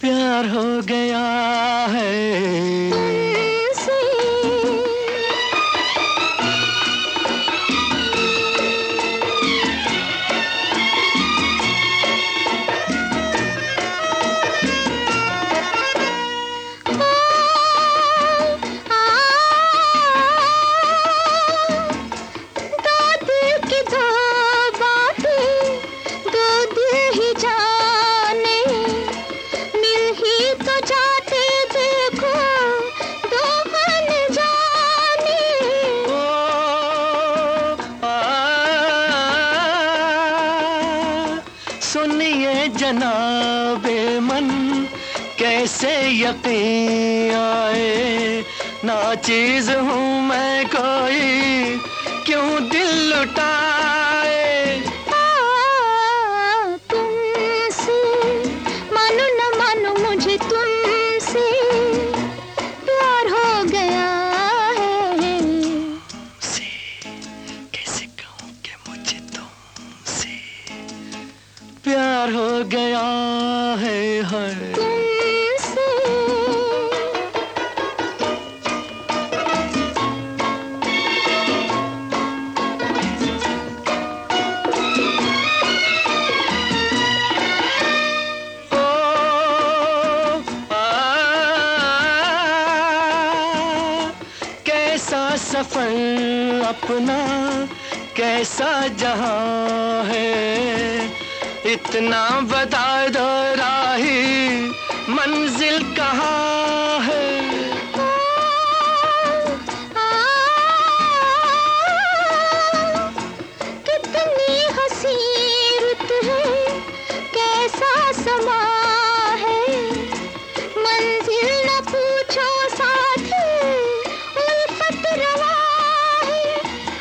प्यार हो गया है तुमसे। दो दिल की दो बातें, दो दिल ही जाने, मिल ही तो जाते देखो दो अनजाने। ओ, आ, सुनिए जनाबे मन, कैसे यकीन आए, नाचीज हूँ मैं कोई, क्यों दिल लुटाए। तुमसे मानो न मानो मुझे तुमसे प्यार हो गया है। से कैसे कहूँ कि मुझे तुमसे प्यार हो गया है। तुमसे ओ, आ, कैसा सफर अपना, कैसा जहां है, इतना बता दो राही मंजिल कहाँ है। कितनी हसी रुत है, कैसा समा है, मंजिल न पूछो साथी उल्फत रवा है।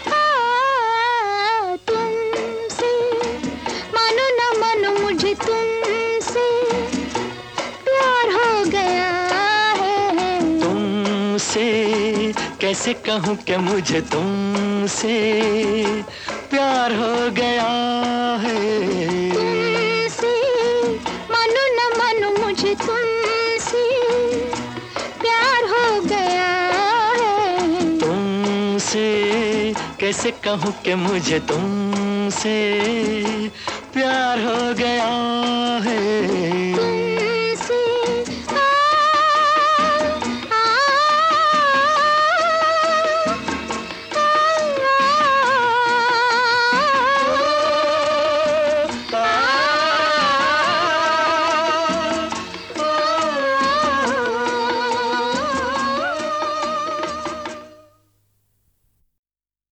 तुमसे मानो न मानो मुझे तुमसे प्यार हो गया है। तुमसे कैसे कहूँ कि मुझे तुमसे प्यार हो गया है। तुमसे मानो न मानो मुझे तुमसे प्यार हो गया है। तुमसे कैसे कहूँ कि मुझे तुमसे प्यार हो गया है।